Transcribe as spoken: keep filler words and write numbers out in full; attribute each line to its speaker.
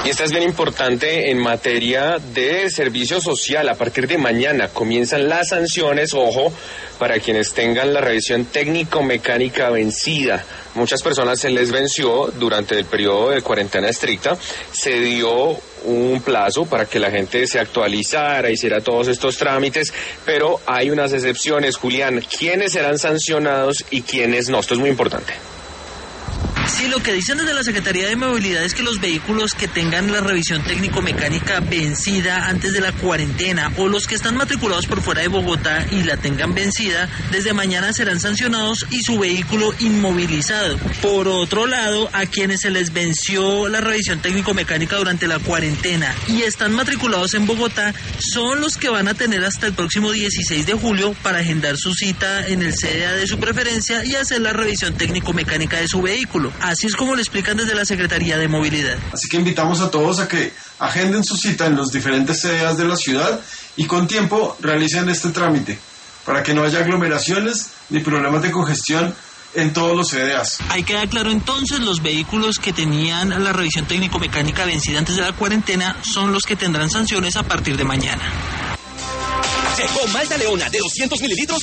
Speaker 1: Y esta es bien importante en materia de servicio social. A partir de mañana comienzan las sanciones, ojo, para quienes tengan la revisión técnico-mecánica vencida. Muchas personas se les venció durante el periodo de cuarentena estricta. Se dio un plazo para que la gente se actualizara, hiciera todos estos trámites, pero hay unas excepciones. Julián, ¿quiénes serán sancionados y quiénes no? Esto es muy importante.
Speaker 2: Sí, lo que dicen desde la Secretaría de Movilidad es que los vehículos que tengan la revisión técnico-mecánica vencida antes de la cuarentena o los que están matriculados por fuera de Bogotá y la tengan vencida, desde mañana serán sancionados y su vehículo inmovilizado. Por otro lado, a quienes se les venció la revisión técnico-mecánica durante la cuarentena y están matriculados en Bogotá, son los que van a tener hasta el próximo dieciséis de julio para agendar su cita en el C D A de su preferencia y hacer la revisión técnico-mecánica de su vehículo. Así es como lo explican desde la Secretaría de Movilidad.
Speaker 3: Así que invitamos a todos a que agenden su cita en los diferentes C D As de la ciudad y con tiempo realicen este trámite para que no haya aglomeraciones ni problemas de congestión en todos los C D As.
Speaker 2: Ahí queda claro entonces, los vehículos que tenían la revisión técnico-mecánica vencida antes de la cuarentena son los que tendrán sanciones a partir de mañana.
Speaker 4: Llegó Malta Leona de doscientos mililitros